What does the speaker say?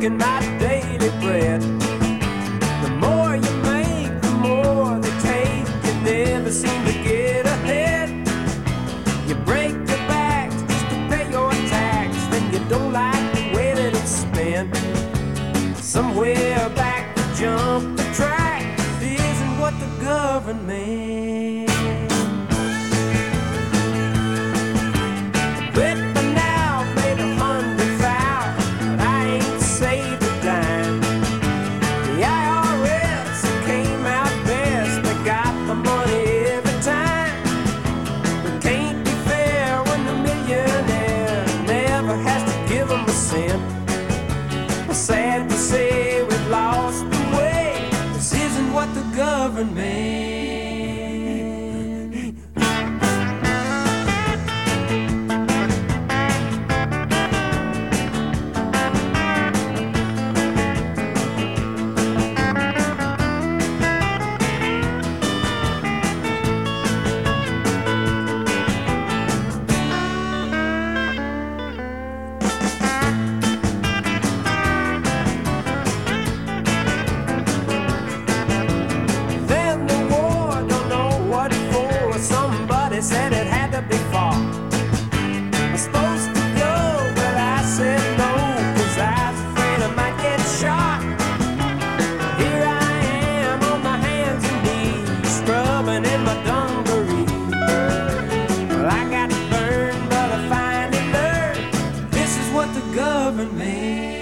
taking my daily bread. The more you make, the more they take. You never seem to get ahead. You break your backs just to pay your tax. Then you don't like the way that it's spent. Somewhere back to jump the track isn't what the government. Bet by now I've made 100 vows, but I ain't saved a dime. The IRS came out best, they got the money every time. But can't be fair when the millionaire never has to give them a cent. Sad to say we've lost the way. This isn't what the government. Said it had to be far. I was supposed to go, but I said no, 'cause I was afraid I might get shot. Here I am on my hands and knees, scrubbing in my dungarees. Well, I got burned, but I finally learned this is what the government